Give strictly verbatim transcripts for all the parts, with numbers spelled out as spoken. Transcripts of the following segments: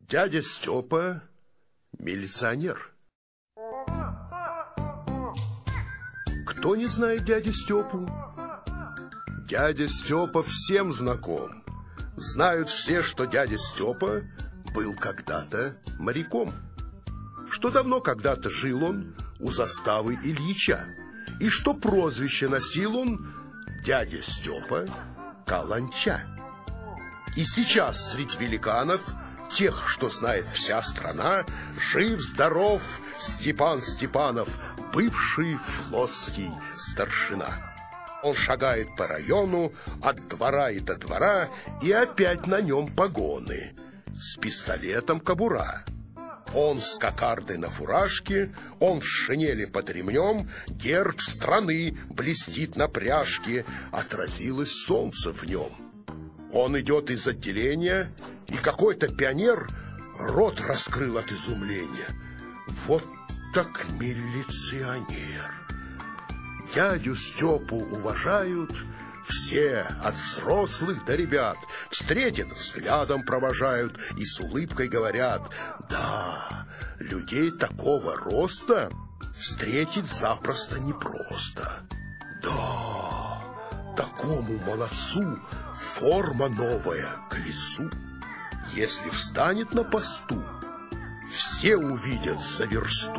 Дядя Степа милиционер. Кто не знает дядю Степу? Дядя Степа всем знаком. Знают все, что дядя Степа был когда-то моряком, что давно когда-то жил он у заставы Ильича, и что прозвище носил он дядя Степа Каланча. И сейчас среди великанов, тех, что знает вся страна, жив-здоров Степан Степанов, бывший флотский старшина. Он шагает по району от двора и до двора, и опять на нем погоны, с пистолетом кобура. Он с кокардой на фуражке, он в шинели под ремнем, герб страны блестит на пряжке, отразилось солнце в нем. Он идет из отделения, и какой-то пионер рот раскрыл от изумления. Вот так милиционер! Дядю Степу уважают все, от взрослых до ребят. Встретят, взглядом провожают и с улыбкой говорят: да, людей такого роста встретить запросто непросто. Да, такому молодцу форма новая к лицу. Если встанет на посту, все увидят за версту.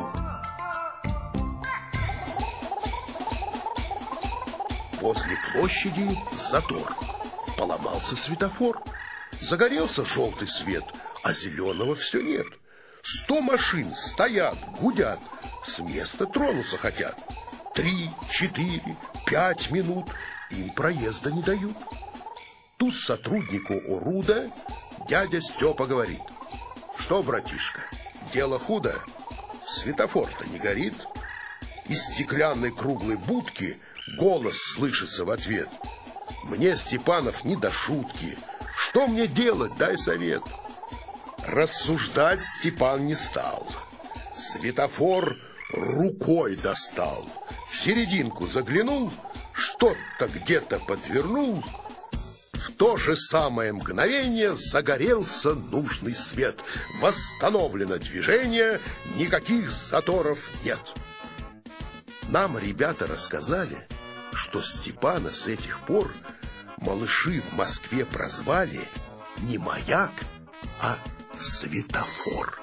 Возле площади затор. Поломался светофор. Загорелся желтый свет, а зеленого все нет. Сто машин стоят, гудят, с места тронуться хотят. Три, четыре, пять минут им проезда не дают. Тут сотруднику ОРУДа дядя Степа говорит: что, братишка, дело худо? Светофор-то не горит. Из стеклянной круглой будки голос слышится в ответ: мне, Степанов, не до шутки. Что мне делать, дай совет. Рассуждать Степан не стал. Светофор рукой достал, в серединку заглянул, что-то где-то подвернул. В то же самое мгновение загорелся нужный свет. Восстановлено движение, никаких заторов нет. Нам ребята рассказали, что Степана с этих пор малыши в Москве прозвали не маяк, а светофор.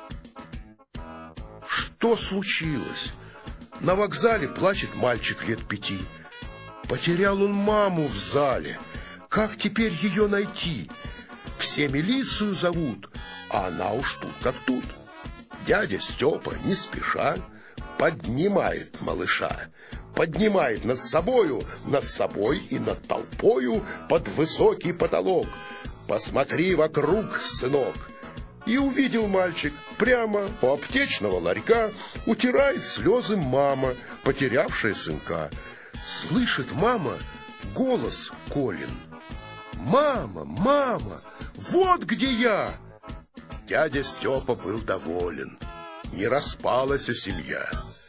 Что случилось? На вокзале плачет мальчик лет пяти. Потерял он маму в зале. Как теперь ее найти? Все милицию зовут, а она уж тут как тут. Дядя Степа не спеша поднимает малыша, поднимает над собою, над собой и над толпою под высокий потолок. Посмотри вокруг, сынок. И увидел мальчик, прямо у аптечного ларька утирает слезы мама, потерявшая сынка. Слышит мама голос Колин: мама, мама, вот где я. Дядя Степа был доволен. Не распалась семья.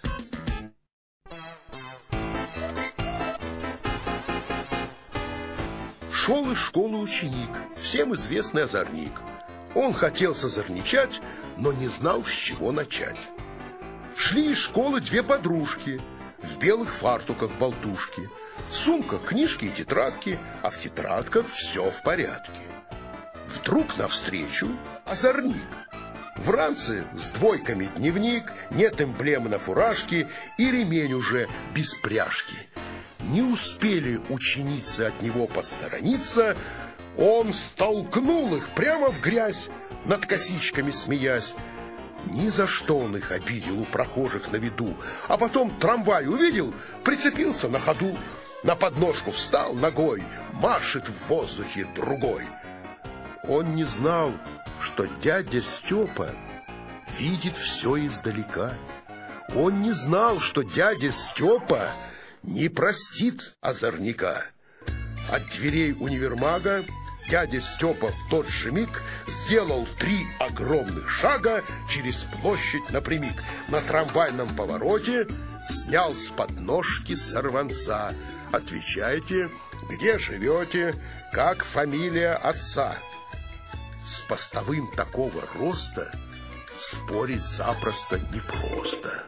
Шел из школы ученик, всем известный озорник. Он хотел созорничать, но не знал, с чего начать. Шли из школы две подружки в белых фартуках болтушки. Сумка, книжки и тетрадки, а в тетрадках все в порядке. Вдруг навстречу озорник. В ранце с двойками дневник, нет эмблемы на фуражке и ремень уже без пряжки. Не успели ученицы от него посторониться, он столкнул их прямо в грязь, над косичками смеясь. Ни за что он их обидел у прохожих на виду, а потом трамвай увидел, прицепился на ходу, на подножку встал ногой, машет в воздухе другой. Он не знал, что дядя Степа видит все издалека. Он не знал, что дядя Степа не простит озорника. От дверей универмага дядя Степа в тот же миг сделал три огромных шага через площадь напрямик. На трамвайном повороте снял с подножки сорванца. Отвечайте, где живете, как фамилия отца. С постовым такого роста спорить запросто непросто.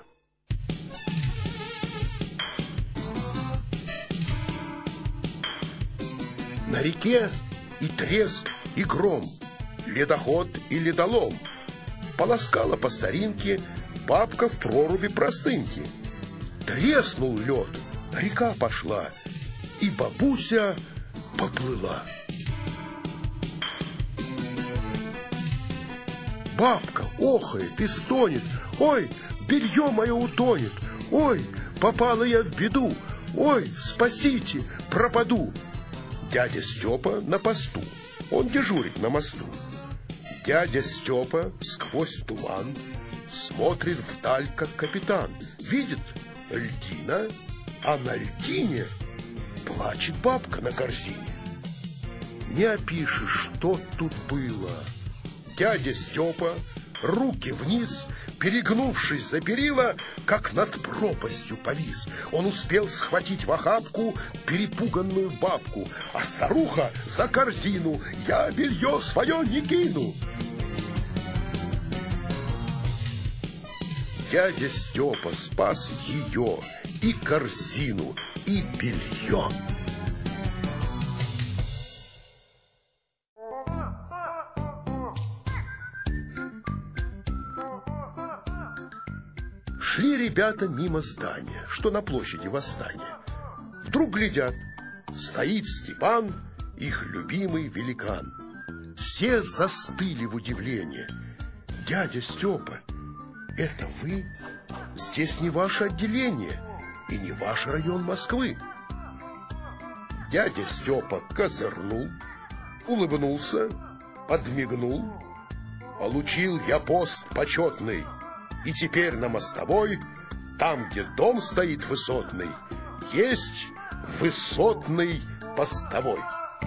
На реке и треск, и гром, ледоход и ледолом. Полоскала по старинке бабка в проруби простынки. Треснул лед, река пошла, и бабуся поплыла. Бабка охает и стонет: ой, белье мое утонет, ой, попала я в беду, ой, спасите, пропаду. Дядя Степа на посту, он дежурит на мосту. Дядя Степа сквозь туман смотрит вдаль, как капитан. Видит льдина, а на льдине плачет бабка на корзине. Не опишешь, что тут было. Дядя Степа, руки вниз, перегнувшись за перила, как над пропастью повис. Он успел схватить в охапку перепуганную бабку, а старуха за корзину: я белье свое не кину. Дядя Степа спас ее, и корзину, и белье. Шли ребята мимо здания, что на площади Восстания. Вдруг глядят, стоит Степан, их любимый великан. Все застыли в удивлении. Дядя Степа, это вы? Здесь не ваше отделение и не ваш район Москвы. Дядя Степа козырнул, улыбнулся, подмигнул. Получил я пост почетный, и теперь на мостовой, там, где дом стоит высотный, есть высотный постовой.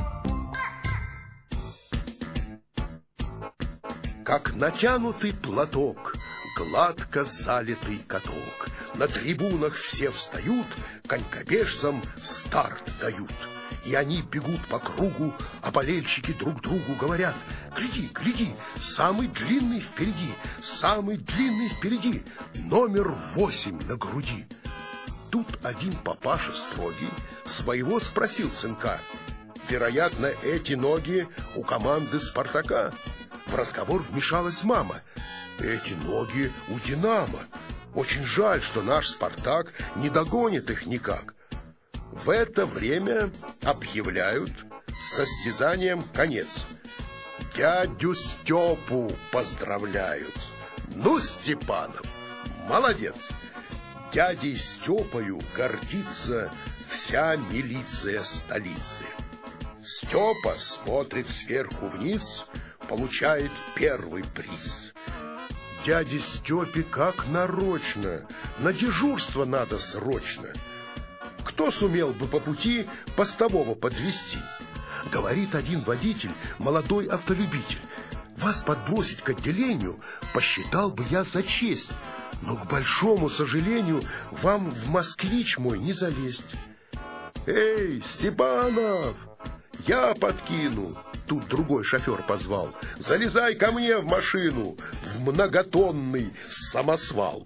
Как натянутый платок, гладко залитый каток, на трибунах все встают, конькобежцам старт дают. И они бегут по кругу, а болельщики друг другу говорят: гляди, гляди, самый длинный впереди, самый длинный впереди, номер восемь на груди. Тут один папаша строгий своего спросил сынка: вероятно, эти ноги у команды Спартака. В разговор вмешалась мама: эти ноги у Динамо. Очень жаль, что наш Спартак не догонит их никак. В это время объявляют: состязанием конец. Дядю Степу поздравляют. Ну, Степанов, молодец. Дядей Степою гордится вся милиция столицы. Степа смотрит сверху вниз, получает первый приз. Дяде Степе как нарочно, на дежурство надо срочно. Кто сумел бы по пути постового подвести? Говорит один водитель, молодой автолюбитель: вас подбросить к отделению посчитал бы я за честь, но, к большому сожалению, вам в москвич мой не залезть. Эй, Степанов, я подкину. Тут другой шофер позвал: залезай ко мне в машину, в многотонный самосвал.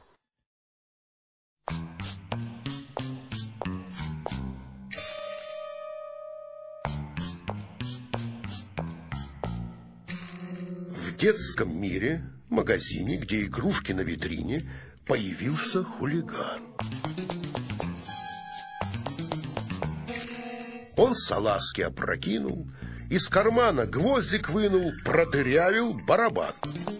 В детском мире, магазине, где игрушки на витрине, появился хулиган. Он салазки опрокинул, из кармана гвоздик вынул, продырявил барабан.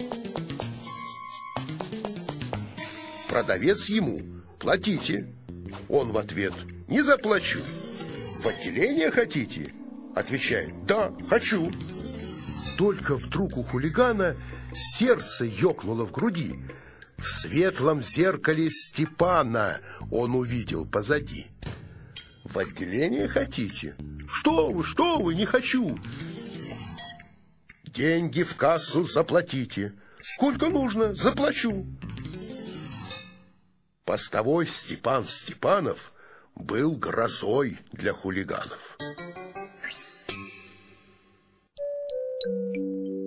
Продавец ему: платите. Он в ответ: не заплачу. В отделение хотите? Отвечает: да, хочу. Только вдруг у хулигана сердце ёкнуло в груди. В светлом зеркале Степана он увидел позади. В отделение хотите? Что вы, что вы, не хочу. Деньги в кассу заплатите. Сколько нужно, заплачу. Постовой Степан Степанов был грозой для хулиганов.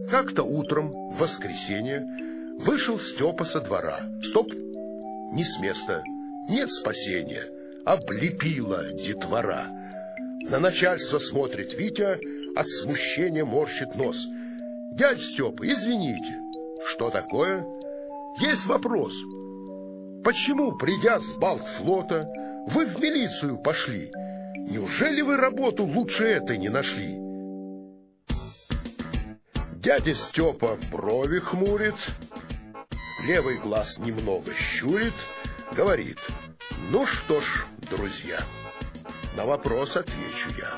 Как-то утром, в воскресенье, вышел Степа со двора. Стоп! Не с места. Нет спасения. Облепила детвора. На начальство смотрит Витя, от смущения морщит нос. Дядь Степа, извините. Что такое? Есть вопрос. Почему, придя с Балтфлота, вы в милицию пошли? Неужели вы работу лучше этой не нашли? Дядя Степа брови хмурит, левый глаз немного щурит, говорит: ну что ж, друзья, на вопрос отвечу я.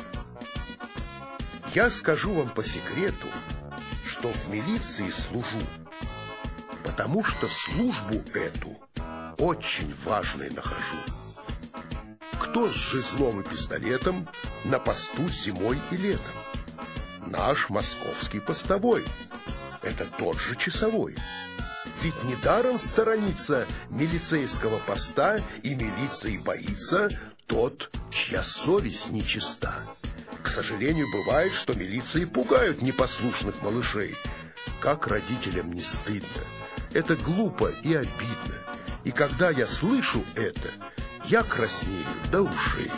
Я скажу вам по секрету, что в милиции служу, потому что службу эту очень важной нахожу. Кто с жезлом и пистолетом на посту зимой и летом? Наш московский постовой. Это тот же часовой. Ведь недаром сторонится милицейского поста и милиции боится тот, чья совесть нечиста. К сожалению, бывает, что милиции пугают непослушных малышей. Как родителям не стыдно. Это глупо и обидно. И когда я слышу это, я краснею до ушей.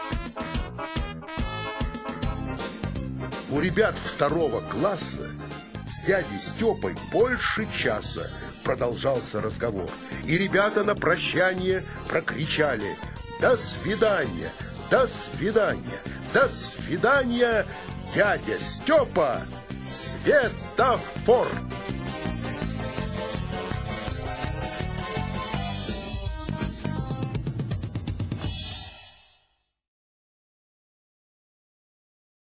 У ребят второго класса с дядей Степой больше часа продолжался разговор. И ребята на прощание прокричали: «До свидания! До свидания! До свидания, дядя Степа! Светофор!»